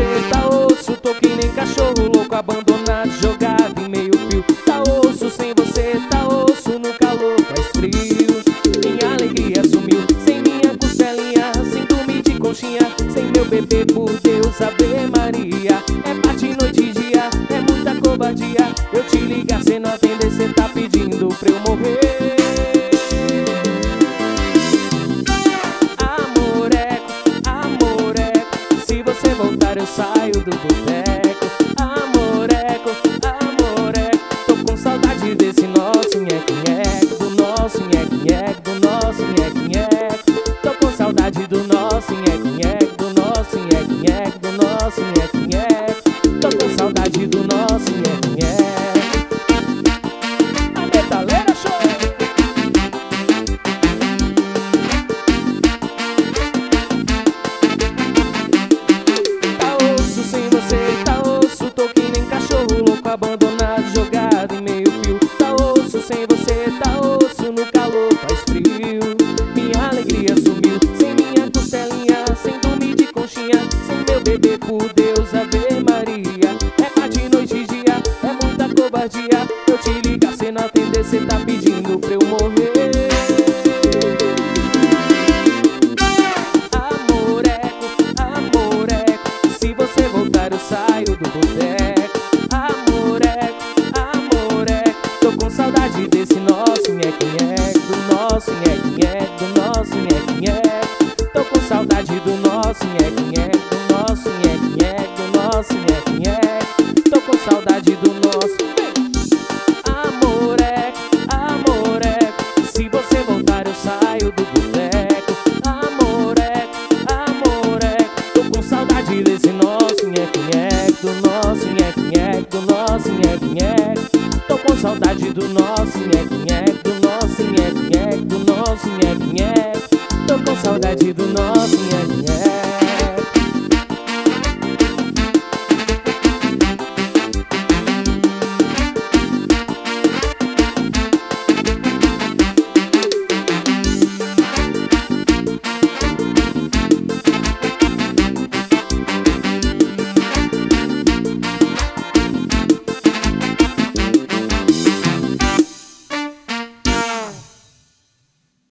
você tá osso. Tô que nem cachorro louco, abandonado, jogado em meio fio. Tá osso, sem você tá osso, no calor faz frio. Minha alegria sumiu, sem minha costelinha, sem dormir de conchinha, sem meu bebê, por Deus, Ave Maria. É parte, noite e dia, é muita covardia. Eu te ligar, cê não atender, cê tá pedindo pra eu morrer. Eu saio do boteco, amoreco, amoreco. Tô com saudade desse nosso nheque-nheque, do nosso nheque-nheque, do nosso nheque-nheque. Tô com saudade do nosso nheque-nheque, do nosso nheque-nheque, do nosso nheque-nheque. Tô com saudade do nosso nheque-nheque. A metaleira show! Abandonado, jogado em meio fio. Tá osso, sem você tá osso, no calor faz frio. Minha alegria sumiu, sem minha costelinha, sem dormir de conchinha, sem meu bebê, por Deus, Ave Maria. É tarde, noite e dia, é muita covardia. Eu te ligar, cê não atender, cê tá pedindo pra eu morrer. Amoreco, amoreco, se você voltar eu saio do boteco. Desse nosso nheque-nheque, do nosso nheque-nheque, do nosso nheque-nheque. Tô com saudade do nosso nheque-nheque, do nosso nheque-nheque, do nosso nheque-nheque. Tô com saudade do nosso amoreco, amoreco. Se você voltar eu saio do boteco. Amoreco, amoreco. Tô com saudade desse nosso nheque-nheque, do nosso nheque-nheque, do nosso nheque-nheque. Tô com saudade do nosso nheque-nheque, do nosso nheque-nheque, do nosso nheque-nheque. Tô com saudade do nosso nheque-nheque.